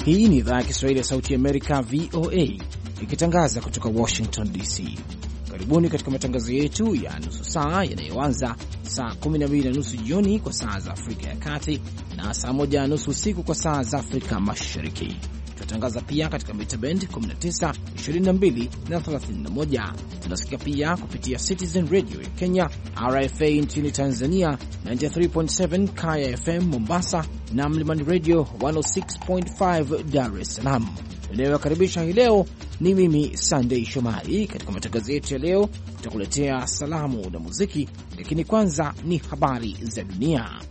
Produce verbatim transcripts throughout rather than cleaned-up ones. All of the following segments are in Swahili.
Hii ni idhaa ya Kiswahili ya Sauti ya Amerika, V O A, ikitangaza kutoka Washington D C. Karibuni katika matangazo yetu ya nusu saa yanayoanza saa kumi na mbili na nusu jioni kwa saa za Afrika ya Kati na saa moja na nusu usiku kwa saa za Afrika Mashariki. Tunatangaza pia katika mita bend kumi na tisa, ishirini na mbili na thelathini na moja. Tunasikia pia kupitia Citizen Radio ya Kenya, R F A nchini Tanzania, tisini na tatu nukta saba Kaya F M Mombasa na Mlimani Radio mia moja sita nukta tano Dar es Salaam. Inayowakaribisha hii leo ni mimi Sunday Shomari. Katika matangazo yetu ya leo tutakuletea salamu na muziki, lakini kwanza ni habari za dunia.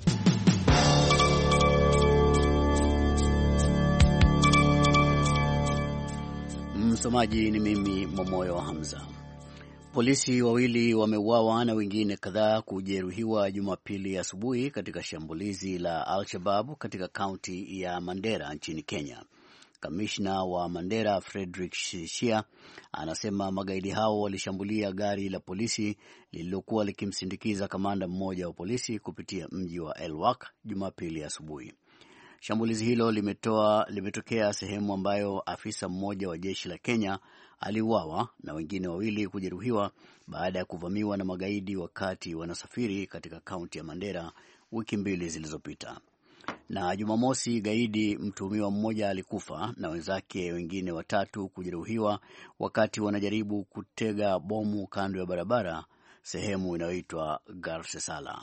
Msomaji ni mimi Momoyo Hamza. Polisi wawili wameuawa na wengine kadhaa kujeruhiwa Jumapili asubuhi katika shambulizi la Al-Shabaab katika kaunti ya Mandera nchini Kenya. Kamishna wa Mandera Frederick Shia anasema magaidi hao walishambulia gari la polisi lililokuwa likimsindikiza kamanda mmoja wa polisi kupitia mji wa Elwak Jumapili asubuhi. Shambulizi hilo limetoa limetokea sehemu ambayo afisa mmoja wa jeshi la Kenya aliuawa na wengine wawili kujeruhiwa baada ya kuvamiwa na magaidi wakati wanasafiri katika kaunti ya Mandera wiki mbili zilizopita. Na Jumamosi, gaidi mtuhumiwa mmoja alikufa na wenzake wengine watatu kujeruhiwa wakati wanajaribu kutega bomu kando ya barabara sehemu inayoitwa Garsesala.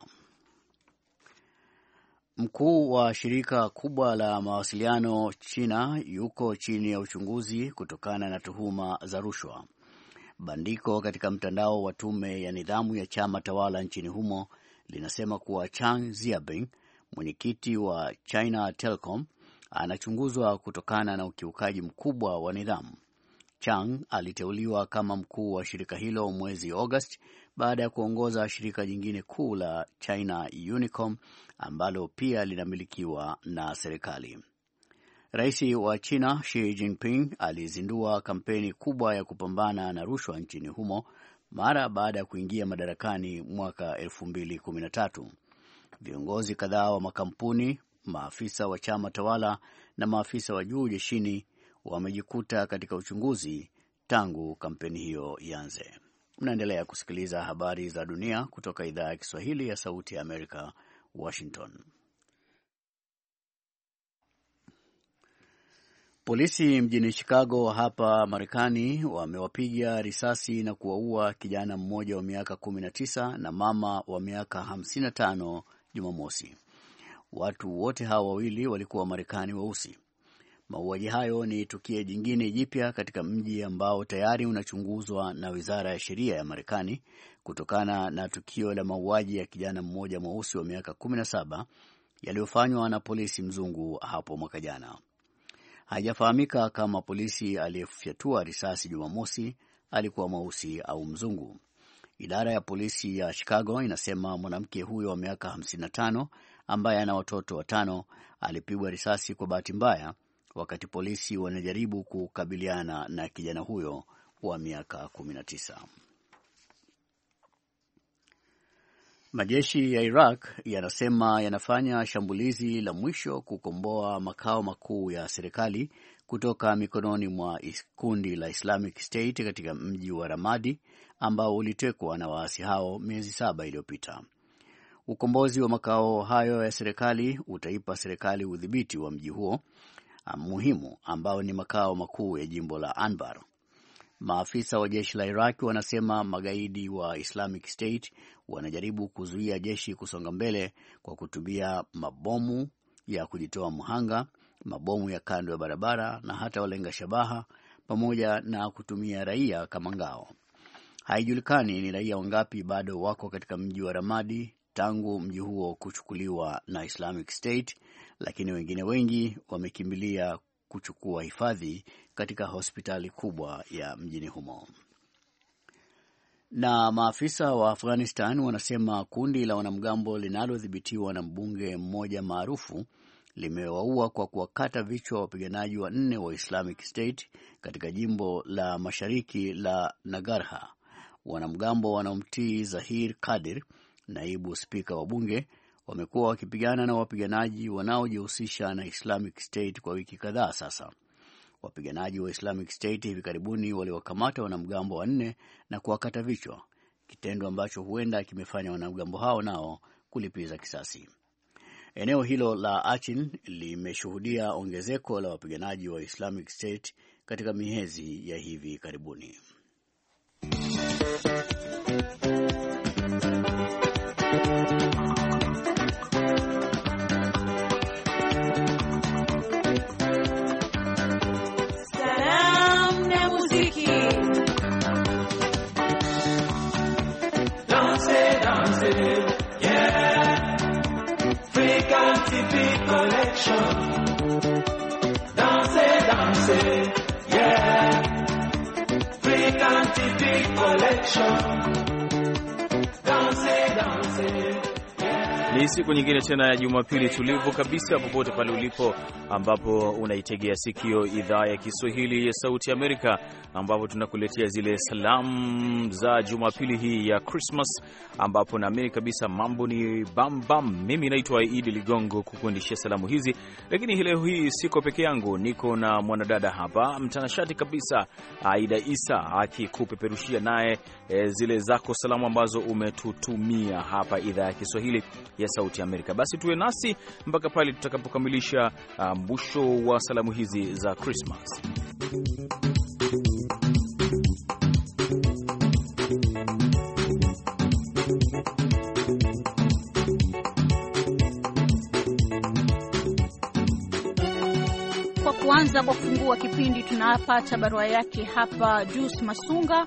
Mkuu wa shirika kubwa la mawasiliano China yuko chini ya uchunguzi kutokana na tuhuma za rushwa. Bandiko katika mtandao wa tume ya nidhamu ya chama tawala nchini humo linasema kuwa Chang Xiaobing, mwenyekiti wa China Telecom, anachunguzwa kutokana na ukiukaji mkubwa wa nidhamu. Chang aliteuliwa kama mkuu wa shirika hilo mwezi Agosti baada ya kuongoza shirika jingine kuu la China Unicom ambalo pia linamilikiwa na serikali. Rais wa China Xi Jinping alizindua kampeni kubwa ya kupambana na rushwa nchini humo mara baada ya kuingia madarakani mwaka elfu mbili kumi na tatu. Viongozi kadhaa wa makampuni, maafisa wa chama tawala na maafisa wa juu jeshini wamejikuta katika uchunguzi tangu kampeni hiyo ianze. Mnaendelea kusikiliza habari za dunia kutoka idhaa ya Kiswahili ya Sauti ya Amerika, Washington. Polisi mjini Chicago hapa Marekani wamewapiga risasi na kuwaua kijana mmoja wa miaka kumi na tisa na mama wa miaka hamsini na tano Jumamosi. Watu wote hawa wawili walikuwa Marekani weusi. Mauaji hayo ni tukio jingine jipya katika mji ambao tayari unachunguzwa na Wizara ya Sheria ya Marekani kutokana na tukio la mauaji ya kijana mmoja mweusi wa miaka kumi na saba yaliyofanywa na polisi mzungu hapo mwaka jana. Haijafahamika kama polisi aliyefyatua risasi Jumamosi alikuwa mweusi au mzungu. Idara ya polisi ya Chicago inasema mwanamke huyo wa miaka hamsini na tano ambaye ana watoto watano alipigwa risasi kwa bahati mbaya wakati polisi wanajaribu kukabiliana na kijana huyo wa miaka kumi na tisa. Majeshi ya Iraq yanasema yanafanya shambulizi la mwisho kukomboa makao makuu ya serikali kutoka mikononi mwa kundi la Islamic State katika mji wa Ramadi ambao ulitekwa na waasi hao miezi saba iliyopita. Ukombozi wa makao hayo ya serikali utaipa serikali udhibiti wa mji huo muhimu ambao ni makao makuu ya jimbo la Anbar. Maafisa wa jeshi la Iraq wanasema magaidi wa Islamic State wanajaribu kuzuia jeshi kusonga mbele kwa kutumia mabomu ya kujitoa mhanga, mabomu ya kando ya barabara na hata walenga shabaha pamoja na kutumia raia kama ngao. Haijulikani ni raia wangapi bado wako katika mji wa Ramadi tangu mji huo kuchukuliwa na Islamic State, lakini wengine wengi wamekimbilia kuchukua hifadhi katika hospitali kubwa ya mjini humo. Na maafisa wa Afghanistan wanasema kundi la wanamgambo linalodhibitiwa na mbunge mmoja maarufu limewaua kwa kuwakata vichwa wapiganaji wanne wa Islamic State katika jimbo la mashariki la Nagarha. Wanamgambo wanaomtii Zahir Kadir, naibu spika wa bunge, wamekuwa wakipigana na wapiganaji wanaojihusisha na Islamic State kwa wiki kadhaa sasa. Wapiganaji wa Islamic State hivi karibuni waliwakamata wanamgambo wanne na kuwakata vichwa, kitendo ambacho huenda kimefanya wanamgambo hao nao kulipiza kisasi. Eneo hilo la Achin limeshuhudia ongezeko la wapiganaji wa Islamic State katika miezi ya hivi karibuni. Ni siku nyingine tena ya Jumapili tulivu kabisa popote pale ulipo, ambapo unaitegea sikio idhaa ya Kiswahili ya Sauti Amerika, ambapo tunakuletea zile salamu za Jumapili hii ya Christmas, ambapo naamini kabisa mambo ni bam bam. Mimi naitwa Idi Ligongo kukuendeshia salamu hizi, lakini leo hii siko peke yangu, niko na mwanadada hapa mtanashati kabisa, Aida Isa, akikupeperushia naye e, zile zako salamu ambazo umetutumia hapa idhaa ya Kiswahili ya Sauti Amerika. Basi tuwe nasi mpaka pale tutakapokamilisha mwisho uh, wa salamu hizi za Christmas. Kwa kuanza kwa kufungua kipindi, tunapata barua yake hapa Juice Masunga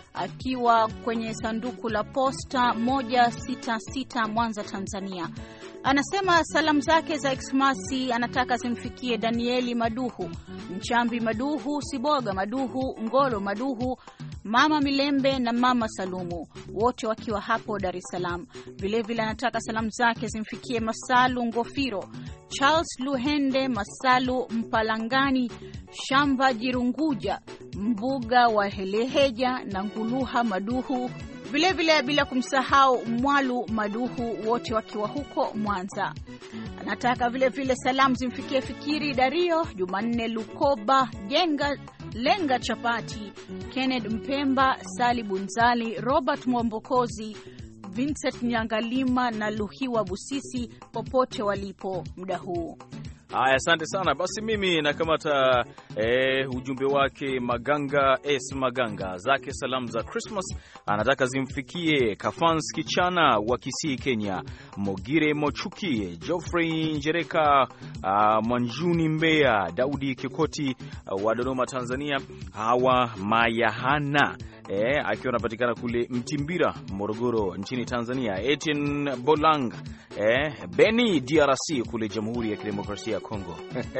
akiwa kwenye sanduku la posta moja sita sita Mwanza, Tanzania. Anasema salamu zake za Xmasi anataka zimfikie Danieli Maduhu, Mchambi Maduhu, Siboga Maduhu, Ngolo Maduhu, Mama Milembe na Mama Salumu, wote wakiwa hapo Dar es Salaam. Vile vile anataka salamu zake zimfikie Masalu Ngofiro, Charles Luhende, Masalu Mpalangani, Shamba Jirunguja, Mbuga wa Heleheja na Nguluha Maduhu, vile vile bila kumsahau Mwalu Maduhu, wote wakiwa huko Mwanza. Anataka vile vile salamu zimfikie Fikiri Dario, Jumanne Lukoba, Jenga Lenga Chapati, Kenneth Mpemba, Sali Bunzali, Robert Mwombokozi, Vincent Nyangalima na Luhiwa Busisi, popote walipo muda huu. Haya, asante sana. Basi mimi nakamata eh, ujumbe wake Maganga S Maganga, zake salamu za Christmas anataka zimfikie Kafans Kichana wa Kisii Kenya, Mogire Mochuki, Geoffrey Njereka, uh, Mwanjuni Mbeya, Daudi Kikoti uh, wa Dodoma Tanzania, Hawa Mayahana Eh, akiwa anapatikana kule Mtimbira Morogoro nchini Tanzania, Etienne Bolang, eh, Beni D R C kule Jamhuri ya Kidemokrasia ya Kongo.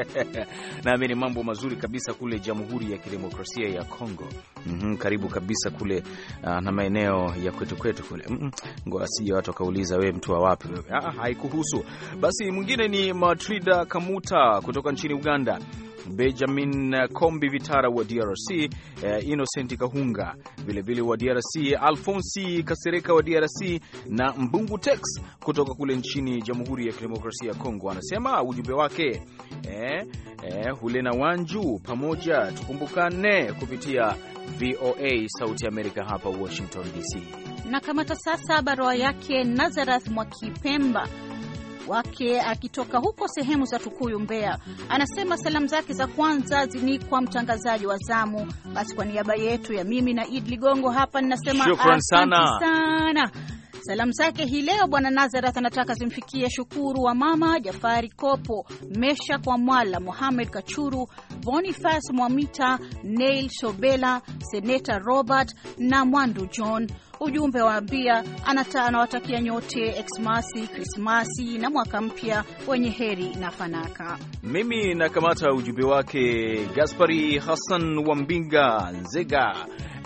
Naamini mambo mazuri kabisa kule Jamhuri ya Kidemokrasia ya Kongo. Mhm, karibu kabisa kule uh, na maeneo ya kwetu kwetu kule. Mhm, ngoja si watu kauliza wewe mtu wa wapi wewe. Ah, haikuhusu. Basi mwingine ni Matrida Kamuta kutoka nchini Uganda, Benjamin Kombi Vitara wa D R C, eh, Innocent Kahunga vile vile wa D R C, Alfonsi Kasereka wa D R C na Mbungu Tex kutoka kule nchini Jamhuri ya Kidemokrasia ya Kongo. Anasema ujumbe wake eh, eh, Hulena Wanju, pamoja tukumbukane kupitia V O A Sauti Amerika hapa Washington D C. Na kamata sasa barua yake Nazareth Mwakipemba wake akitoka huko sehemu za Tukuyu Mbeya. Anasema salamu zake za kwanza ni kwa mtangazaji wa zamu. Basi kwa niaba yetu ya mimi na Idi Ligongo hapa ninasema asante sana, sana. Salamu zake hii leo bwana Nazareth anataka zimfikie Shukuru wa mama, Jafari Kopo, Mesha kwa Mwala, Mohamed Kachuru, Boniface Mwamita, Neil Sobela, Seneta Robert na Mwandu John. Ujumbe waambia anawatakia nyote Xmasi, Krismasi na mwaka mpya wenye heri na fanaka. Mimi nakamata ujumbe wake Gaspari Hassan wa Mbinga Nzega,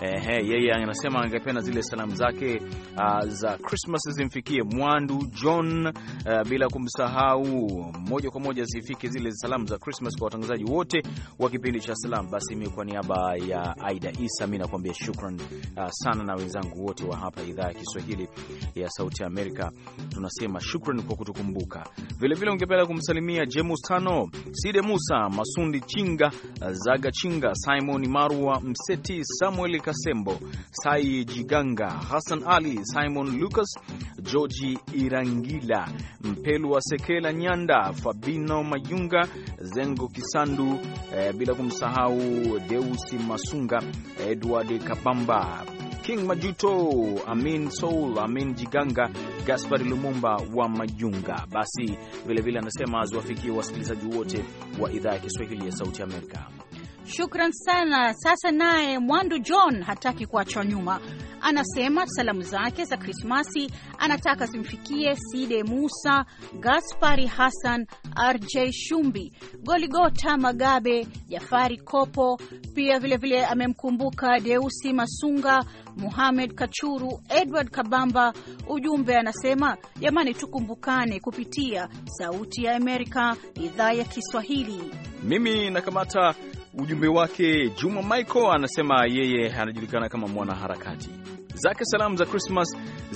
Eh, yeye anasema angependa zile salamu zake uh, za Christmas zimfikie Mwandu John, uh, bila kumsahau moja kwa moja zifike zile salamu za Christmas kwa watangazaji wote wa kipindi cha Salam. Basi mimi kwa niaba ya Aida Isa mimi nakwambia shukran uh, sana, na wenzangu wote wa hapa idhaa ya Kiswahili ya Sauti ya Amerika tunasema shukran kwa kutukumbuka. Vile vile ungependa kumsalimia James Tano, Side Musa, Masundi Chinga, Zaga Chinga, Simon Marwa Mseti, Samuel Kasembo, Sai Jiganga, Hassan Ali, Simon Lucas, George Irangila, Mpelu wa Sekela Nyanda, Fabino Mayunga, Zengo Kisandu, eh, bila kumsahau Deusi Masunga, Edward Kabamba, King Majuto, Amin Soul, Amin Jiganga, Gaspar Lumumba wa Mayunga. Basi vile vile anasema aziwafikie wasikilizaji wote wa idhaa ya Kiswahili ya Sauti ya Amerika. Shukran sana. Sasa naye Mwandu John hataki kuachwa nyuma. Anasema salamu zake za Krismasi anataka zimfikie Side Musa, Gaspari Hassan, R J Shumbi, Goligota Magabe, Jafari Kopo. Pia vile vile amemkumbuka Deusi Masunga, Muhammad Kachuru, Edward Kabamba. Ujumbe anasema jamani, tukumbukane kupitia Sauti ya Amerika, idhaa ya Kiswahili. Mimi nakamata ujumbe wake. Juma Michael anasema yeye anajulikana kama mwanaharakati. Zake salamu za Christmas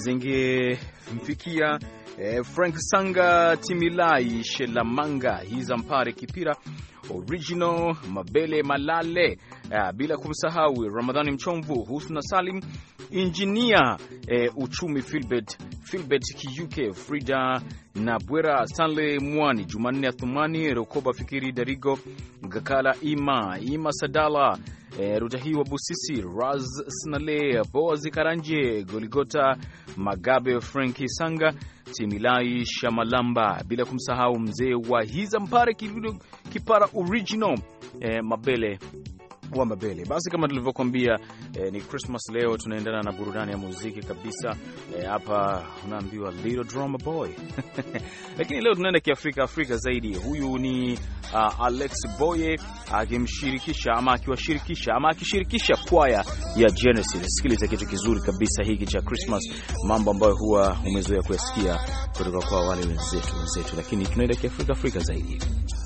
zingemfikia eh, Frank Sanga, Timilai Shelamanga, Hizampare Kipira, Original Mabele Malale, uh, bila kumsahau Ramadhani Mchomvu, Husna Salim, Engineer eh, Uchumi Philbert, Philbert Kiyuke, Frida Nabwera, Stanley Mwani, Jumanne Athumani, Rokoba Fikiri Darigo, Gakala Ima, Ima Sadala, eh, Rutahiwa Busisi, Raz Snale, Boaz Karanje, Goligota Magabe, Franki Sanga, Timilai Shamalamba, bila kumsahau mzee wa Hizampare Kipara Original, eh, Mabele wa Mabele. Basi kama tulivyokuambia, eh, ni Christmas leo, tunaendana na burudani ya muziki kabisa. Hapa eh, unaambiwa Little Drama Boy. Lakini leo tunaenda kiafrika Afrika zaidi. Huyu ni uh, Alex Boye akimshirikisha ama akiwashirikisha ama akishirikisha kwaya ya Genesis. Sikiliza kitu kizuri kabisa hiki cha Christmas, mambo ambayo huwa umezoea kuyasikia kutoka kwa wale wenzetu wenzetu, lakini tunaenda kiafrika Afrika zaidi.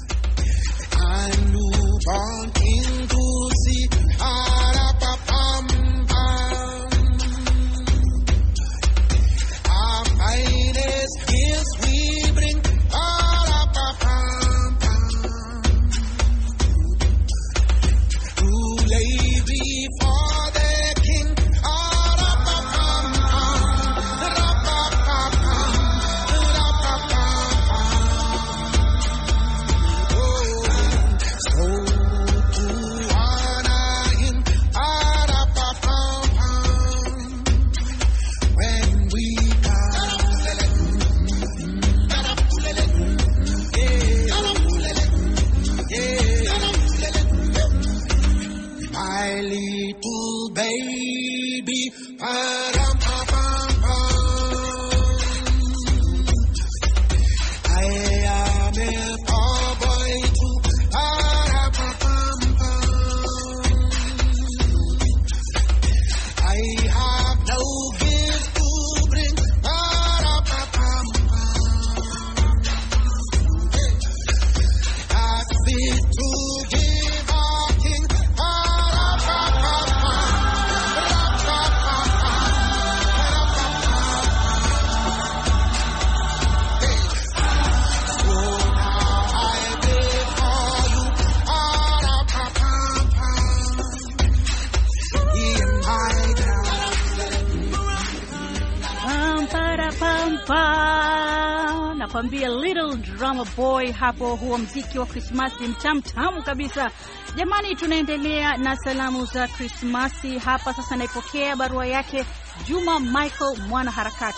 Born into sea, Arapapam-pam. Our finest gifts we bring, Arapapam-pam. To lay before the king, Arapapam-pam. Rapapapam, rapapapam. Oh, so nakwambia Little Drama Boy hapo. Huo mziki wa Krismasi mtamtamu kabisa. Jamani, tunaendelea na salamu za Krismasi hapa. Sasa naipokea barua yake Juma Michael, mwana harakati.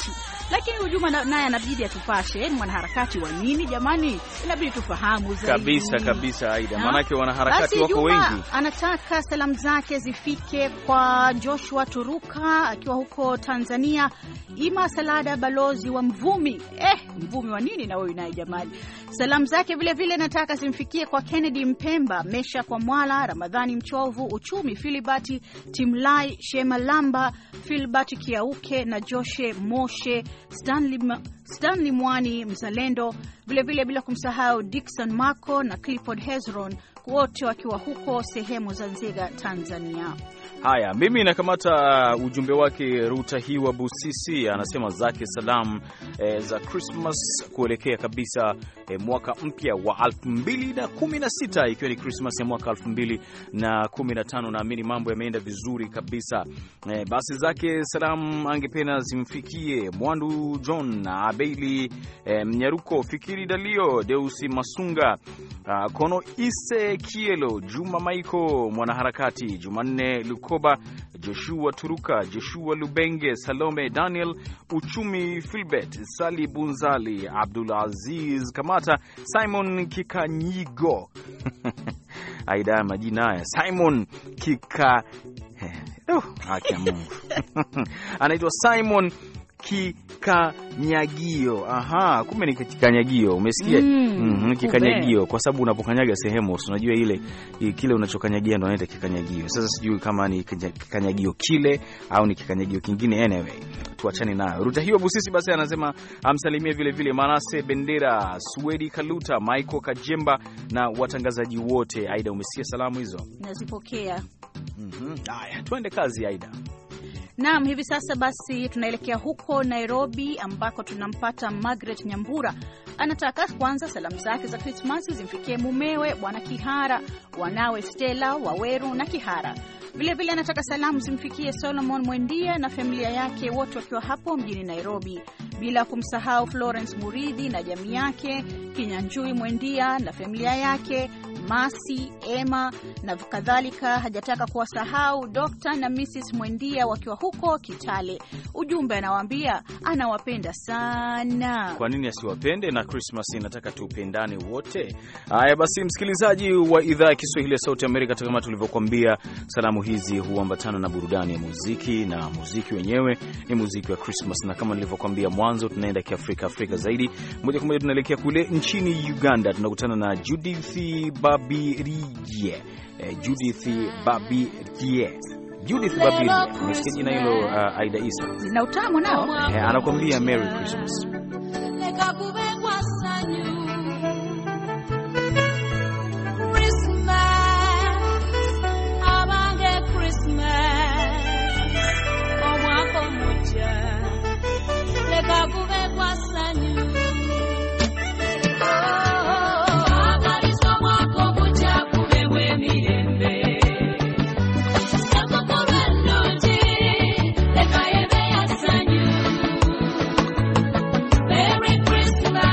Lakini Hujuma naye anabidi atupashe, mwanaharakati wa nini jamani? Inabidi tufahamu zaidi. Kabisa kabisa Aida, maanake wanaharakati basi wako Juma wengi. Anataka salamu zake zifike kwa Joshua Turuka akiwa huko Tanzania, Ima Salada balozi wa Mvumi. Eh, Mvumi wa nini na wewe naye jamani? Salamu zake vile vile nataka zimfikie kwa Kennedy Mpemba, Mesha kwa Mwala, Ramadhani Mchovu, Uchumi Filibati, Timlai Shemalamba, Filibati Kiauke na Joshe Moshe, Stanley, Stanley Mwani Mzalendo, vile vile bila kumsahau Dickson Mako na Clifford Hezron, wote wakiwa huko sehemu za Nzega, Tanzania. Haya, mimi nakamata ujumbe wake. Ruta Hiwa Busisi anasema zake salam e, za Christmas kuelekea kabisa e, mwaka mpya wa elfu mbili na kumi na sita, ikiwa ni Christmas ya mwaka elfu mbili na kumi na tano. Naamini mambo yameenda vizuri kabisa. E, basi zake salam angependa zimfikie Mwandu John, Abeli e, Mnyaruko, Fikiri Dalio, Deusi Masunga, a, Kono Ise Kielo, Juma Maiko mwanaharakati, Jumanne Lukoba, Joshua Turuka, Joshua Lubenge, Salome Daniel, Uchumi Filbert, Sali Bunzali, Abdul Aziz Kamata, Simon Kikanyigo aida majina haya, Simon Kika oh, haki ya Mungu anaitwa Simon Kikanyagio. Aha, kumbe ni kikanyagio, umesikia? Mm, mm-hmm, kikanyagio kwa sababu unapokanyaga sehemu unajua ile kile unachokanyagia ndio inaitwa kikanyagio. Sasa sijui kama ni kikanyagio kile au ni kikanyagio kingine. Anyway, tuachane nayo. Ruta Hiyo Busisi basi anasema amsalimie vile vile Manase Bendera, Swedi Kaluta, Michael Kajemba na watangazaji wote. Aida, umesikia salamu hizo? Nazipokea. Mhm. Haya, tuende kazi Aida. Naam, hivi sasa basi tunaelekea huko Nairobi ambako tunampata Margaret Nyambura. Anataka kwanza salamu zake za Christmas zimfikie mumewe Bwana Kihara, wanawe Stella, Waweru na Kihara. Vile vile anataka salamu zimfikie Solomon Mwendia na familia yake wote wakiwa hapo mjini Nairobi. Bila kumsahau Florence Muridhi na jamii yake, Kinyanjui Mwendia na familia yake, Masi, Emma na kadhalika. Hajataka kuwasahau Doctor na Missus Mwendia wakiwa huko Kitale. Ujumbe anawaambia anawapenda sana. Kwa nini asiwapende? Na Christmas inataka tupendane wote. Haya basi, msikilizaji wa idhaa ya Kiswahili ya Sauti Amerika, kama tulivyokuambia, salamu hizi huambatana na burudani ya muziki, na muziki wenyewe ni muziki wa Christmas. Na kama nilivyokuambia mwanzo, tunaenda kiafrika Afrika zaidi. Moja kwa moja tunaelekea kule nchini Uganda, tunakutana na Judith Babirije. Eh, Judith Babirije. Judith Babirije. Umesikia jina hilo uh, Aida Isa? Na utamu nao. Eh, anakuambia Merry Christmas. Merry Christmas.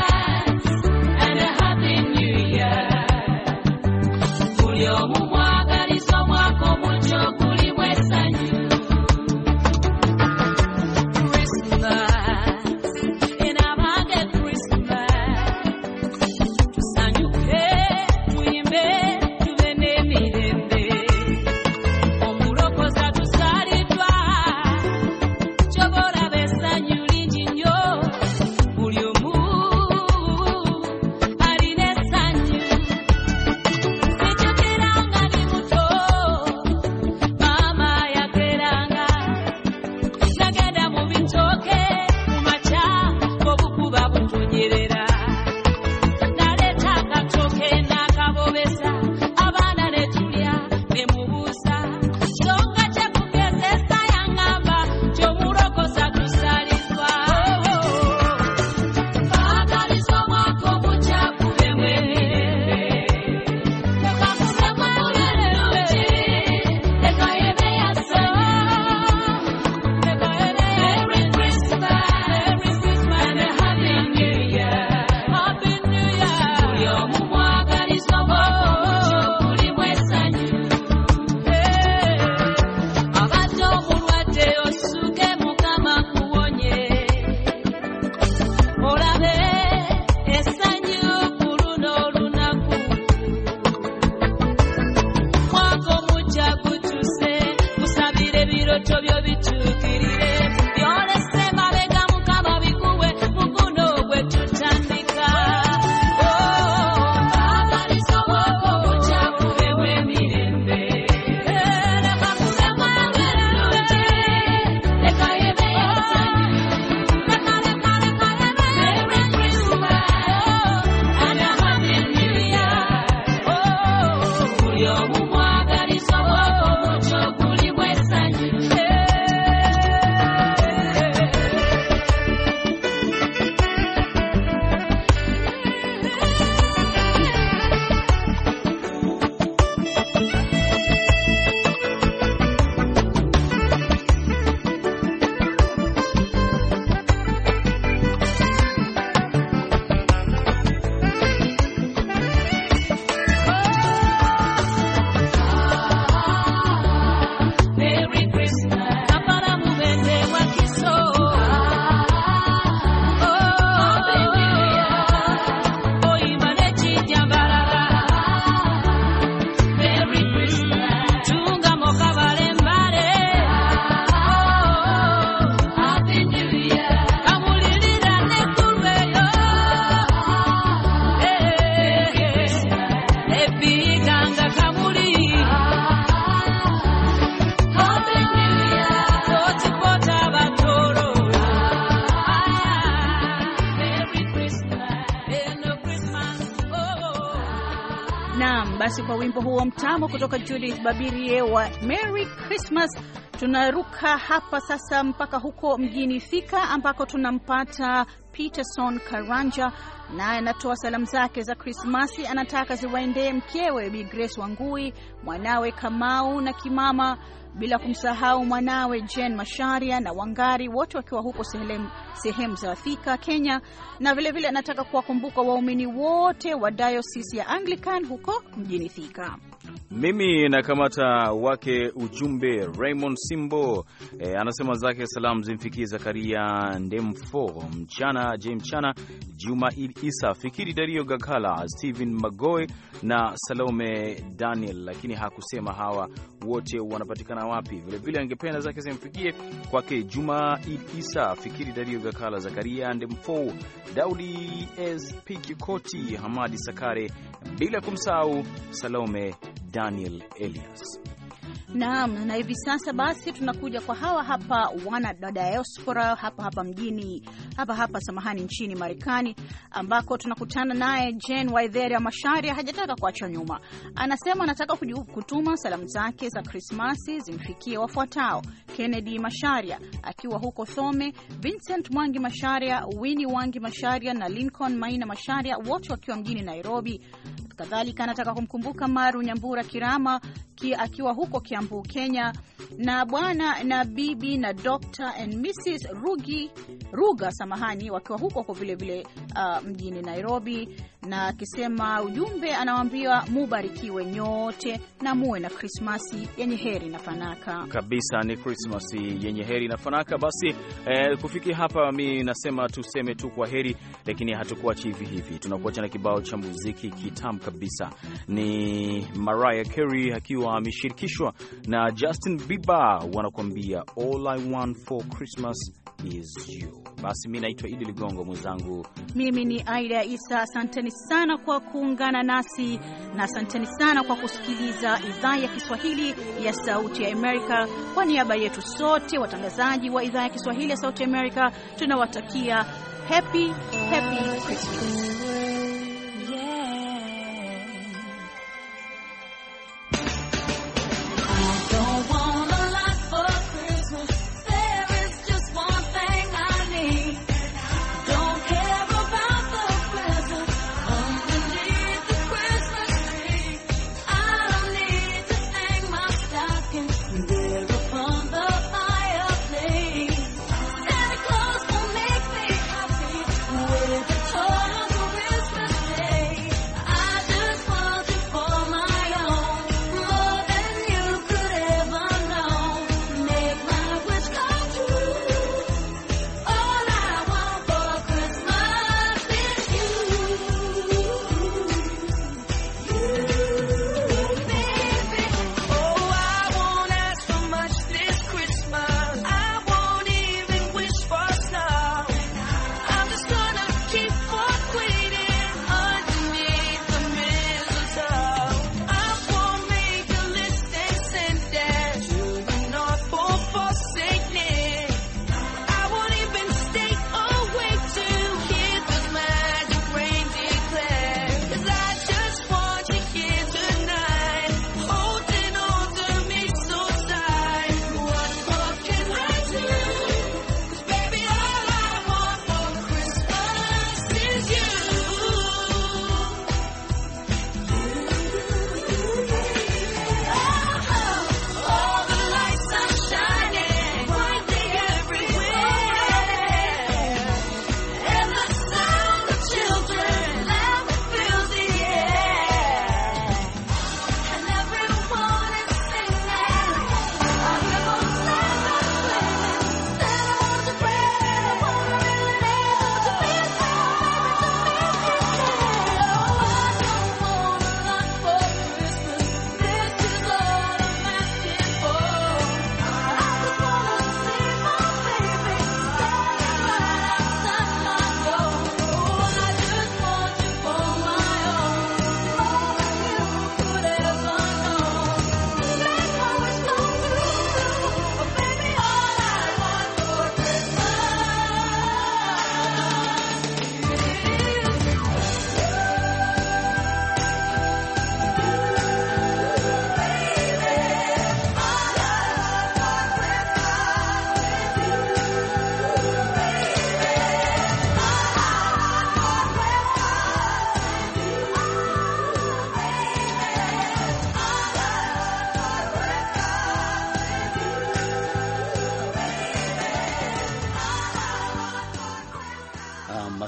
Naam, basi kwa wimbo huo mtambo kutoka Judith Babirie wa Merry Christmas, tunaruka hapa sasa mpaka huko mjini Thika ambako tunampata Peterson Karanja, na anatoa salamu zake za Krismasi. Anataka ziwaendee mkewe Bi Grace Wangui, mwanawe Kamau na Kimama, bila kumsahau mwanawe Jen Masharia na Wangari, wote wakiwa huko sehemu sehemu za Thika, Kenya. Na vile vile anataka kuwakumbuka waumini wote wa Diocese ya Anglican huko mjini Thika. Mimi nakamata wake ujumbe Raymond Simbo, e, anasema zake salamu zimfikie Zakaria Ndemfo, Mchana J Mchana, Juma Isa, Fikiri Dario Gakala, Steven Magoe na Salome Daniel, lakini hakusema hawa wote wanapatikana wapi. Vile vile angependa zake zimfikie kwake Juma Isa, Fikiri Dario Gakala, Zakaria Ndemfo, Daudi S Pikikoti, Hamadi Sakare, bila kumsahau Salome Daniel Elias. Naam, na hivi sasa basi tunakuja kwa hawa hapa wana diaspora hapa hapa mjini hapa hapa samahani nchini Marekani, ambako tunakutana naye Jen Waithera Masharia. Hajataka kuacha nyuma, anasema anataka kutuma salamu zake za Krismasi zimfikie wafuatao: Kennedy Masharia akiwa huko Thome, Vincent Mwangi Masharia, Winnie Wangi Masharia na Lincoln Maina Masharia, wote wakiwa mjini Nairobi. Kadhalika anataka kumkumbuka Maru Nyambura Kirama ki, akiwa huko Kiambu, Kenya, na bwana na bibi na Doctor and Missus Rugi Ruga samahani wakiwa huko kwa vile vile uh, mjini Nairobi. Na akisema ujumbe anawaambia mubarikiwe nyote na muwe na Krismasi yenye heri na fanaka. Kabisa, ni Krismasi yenye heri na fanaka. Basi eh, kufikia hapa mimi nasema tuseme tu kwa heri, lakini hatakuachi hivi hivi. Tunakuacha na kibao cha muziki kitamu kabisa, ni Mariah Carey akiwa ameshirikishwa na Justin Bieber, wanakuambia All I Want for Christmas is You. Basi mimi naitwa Idi Ligongo, mwenzangu mimi ni Aida Isa. Asanteni sana kwa kuungana nasi na asanteni sana kwa kusikiliza idhaa ya Kiswahili ya Sauti ya Amerika. Kwa niaba yetu sote watangazaji wa idhaa ya Kiswahili ya Sauti ya Amerika, tunawatakia happy happy Christmas. Santa Claus will make me happy with a toy of a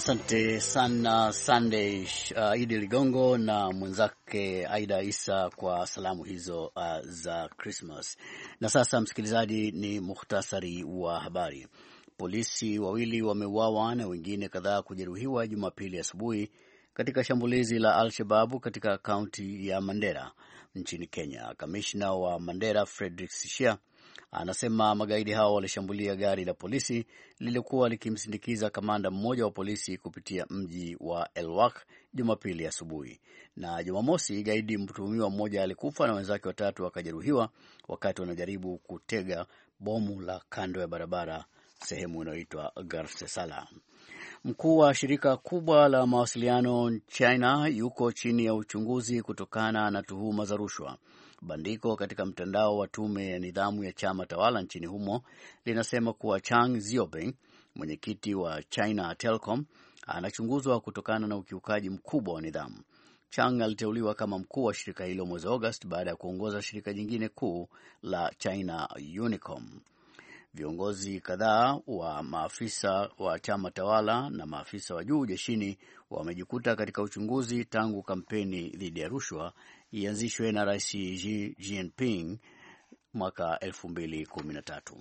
Asante sana Sunday uh, Idi Ligongo na mwenzake Aida Isa kwa salamu hizo uh, za Christmas. Na sasa msikilizaji, ni muhtasari wa habari. Polisi wawili wameuawa na wengine kadhaa kujeruhiwa Jumapili asubuhi katika shambulizi la Al-Shabaab katika kaunti ya Mandera nchini Kenya. Kamishna wa Mandera Frederick Sishia anasema magaidi hao walishambulia gari la polisi lililokuwa likimsindikiza kamanda mmoja wa polisi kupitia mji wa Elwak Jumapili asubuhi. Na Jumamosi, gaidi mtuhumiwa mmoja alikufa na wenzake watatu wakajeruhiwa wakati wanajaribu kutega bomu la kando ya barabara sehemu inayoitwa Garsesala. Mkuu wa shirika kubwa la mawasiliano China yuko chini ya uchunguzi kutokana na tuhuma za rushwa. Bandiko katika mtandao wa tume ya nidhamu ya chama tawala nchini humo linasema kuwa Chang Xiaoping, mwenyekiti wa China Telecom, anachunguzwa kutokana na ukiukaji mkubwa wa nidhamu. Chang aliteuliwa kama mkuu wa shirika hilo mwezi Agosti baada ya kuongoza shirika jingine kuu la China Unicom. Viongozi kadhaa wa maafisa wa chama tawala na maafisa wa juu jeshini wamejikuta katika uchunguzi tangu kampeni dhidi ya rushwa ianzishwe na Rais Xi Jinping mwaka elfu mbili kumi na tatu.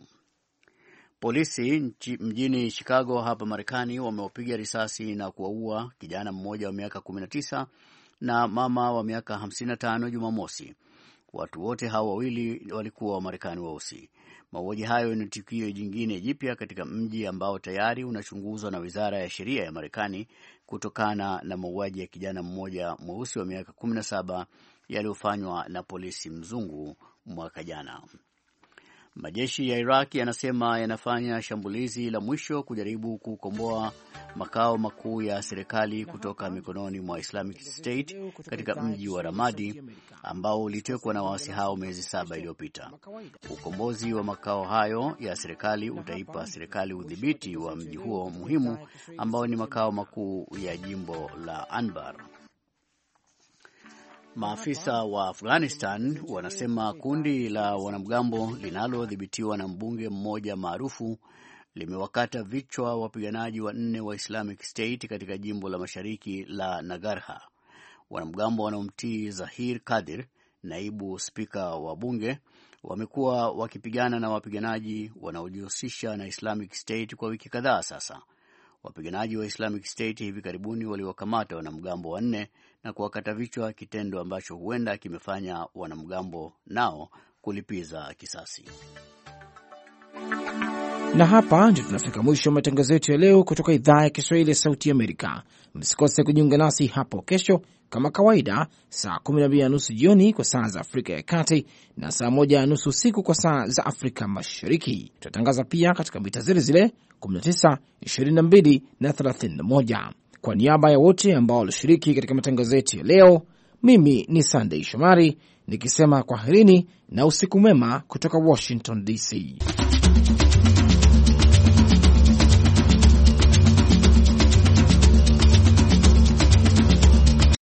Polisi mjini Chicago hapa Marekani wamewapiga risasi na kuwaua kijana mmoja wa miaka kumi na tisa na mama wa miaka hamsini na tano Jumamosi. Watu wote hao wawili walikuwa wa Marekani weusi. Mauaji hayo ni tukio jingine jipya katika mji ambao tayari unachunguzwa na Wizara ya Sheria ya Marekani kutokana na mauaji ya kijana mmoja mweusi wa miaka kumi na saba yaliyofanywa na polisi mzungu mwaka jana. Majeshi ya Iraq yanasema yanafanya shambulizi la mwisho kujaribu kukomboa makao makuu ya serikali kutoka mikononi mwa Islamic State katika mji wa Ramadi ambao ulitekwa na waasi hao miezi saba iliyopita. Ukombozi wa makao hayo ya serikali utaipa serikali udhibiti wa mji huo muhimu ambao ni makao makuu ya jimbo la Anbar. Maafisa wa Afghanistan wanasema kundi la wanamgambo linalodhibitiwa na mbunge mmoja maarufu limewakata vichwa wapiganaji wanne wa Islamic State katika jimbo la mashariki la Nagarha. Wanamgambo wanaomtii Zahir Kadir, naibu spika wa bunge, wamekuwa wakipigana na wapiganaji wanaojihusisha na Islamic State kwa wiki kadhaa sasa. Wapiganaji wa Islamic State hivi karibuni waliwakamata wanamgambo wanne na kuwakata vichwa, kitendo ambacho huenda kimefanya wanamgambo nao kulipiza kisasi. Na hapa ndio tunafika mwisho wa matangazo yetu ya leo kutoka idhaa ya Kiswahili ya Sauti Amerika. Msikose kujiunga nasi hapo kesho kama kawaida saa kumi na mbili na nusu jioni kwa saa za Afrika ya Kati na saa moja na nusu usiku kwa saa za Afrika Mashariki. Tutatangaza pia katika mita zile zile kumi na tisa, ishirini na mbili na thelathini na moja. Kwa niaba ya wote ambao walishiriki katika matangazo yetu ya leo, mimi ni Sunday Shomari nikisema kwaherini na usiku mwema kutoka Washington D C.